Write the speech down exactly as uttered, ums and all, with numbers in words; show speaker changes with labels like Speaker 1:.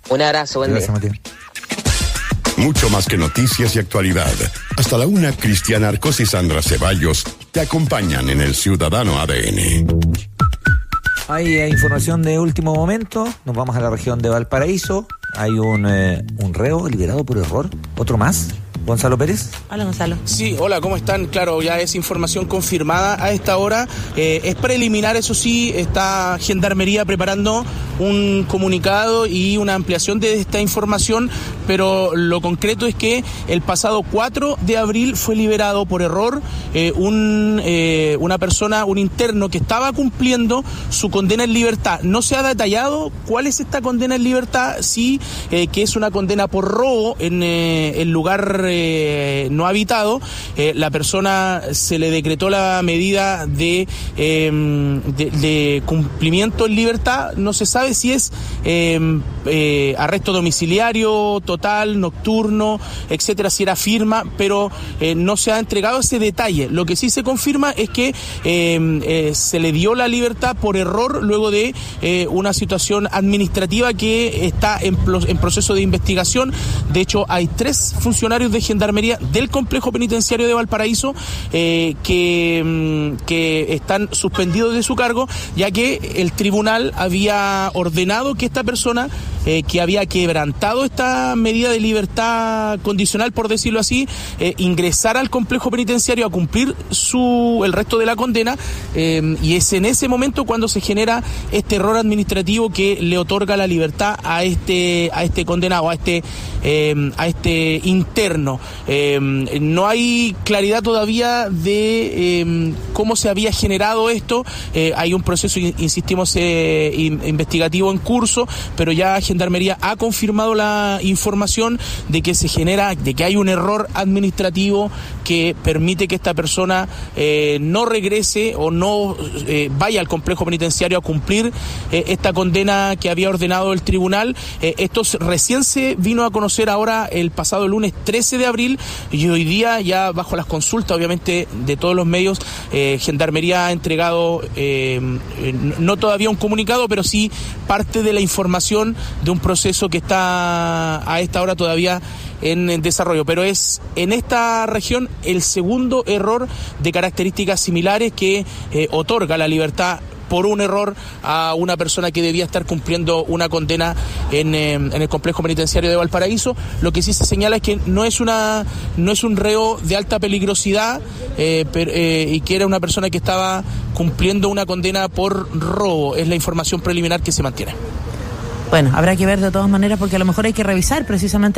Speaker 1: Un abrazo, buen día.
Speaker 2: Mucho más que noticias y actualidad. Hasta la una, Cristiana Arcos y Sandra Ceballos te acompañan en El Ciudadano A D N.
Speaker 3: Hay eh, información de último momento. Nos vamos a la región de Valparaíso. Hay un, eh, un reo liberado por error. ¿Otro más? Gonzalo Pérez.
Speaker 4: Hola, Gonzalo.
Speaker 5: Sí, hola, ¿cómo están? Claro, ya es información confirmada a esta hora. Eh, es preliminar, eso sí, está Gendarmería preparando un comunicado y una ampliación de esta información, pero lo concreto es que el pasado cuatro de abril fue liberado por error eh, un, eh, una persona, un interno que estaba cumpliendo su condena en libertad. No se ha detallado cuál es esta condena en libertad, sí eh, que es una condena por robo en eh, el lugar eh, no habitado. Eh, la persona se le decretó la medida de, eh, de, de cumplimiento en libertad. No se sabe si es eh, eh, arresto domiciliario, total, nocturno, etcétera, si era firma, pero eh, no se ha entregado ese detalle. Lo que sí se confirma es que eh, eh, se le dio la libertad por error luego de eh, una situación administrativa que está en, en proceso de investigación. De hecho, hay tres funcionarios de Gendarmería del complejo penitenciario de Valparaíso eh, que, que están suspendidos de su cargo, ya que el tribunal había ordenado que esta persona eh, que había quebrantado esta medida de libertad condicional, por decirlo así, eh, ingresara al complejo penitenciario a cumplir su el resto de la condena, eh, y es en ese momento cuando se genera este error administrativo que le otorga la libertad a este a este condenado, a este eh, a este interno. Eh, no hay claridad todavía de eh, cómo se había generado esto. Eh, hay un proceso, insistimos, eh, investigativo en curso, pero ya Gendarmería ha confirmado la información de que se genera, de que hay un error administrativo que permite que esta persona eh, no regrese o no eh, vaya al complejo penitenciario a cumplir eh, esta condena que había ordenado el tribunal. Eh, esto recién se vino a conocer ahora el pasado lunes trece de abril, y hoy día, ya bajo las consultas obviamente de todos los medios, eh, Gendarmería ha entregado eh, no todavía un comunicado, pero sí parte de la información de un proceso que está a esta hora todavía en, en desarrollo, pero es en esta región el segundo error de características similares que eh, otorga la libertad por un error a una persona que debía estar cumpliendo una condena en, eh, en el complejo penitenciario de Valparaíso. Lo que sí se señala es que no es una no es un reo de alta peligrosidad eh, per, eh, y que era una persona que estaba cumpliendo una condena por robo. Es la información preliminar que se mantiene.
Speaker 4: Bueno, habrá que ver de todas maneras, porque a lo mejor hay que revisar precisamente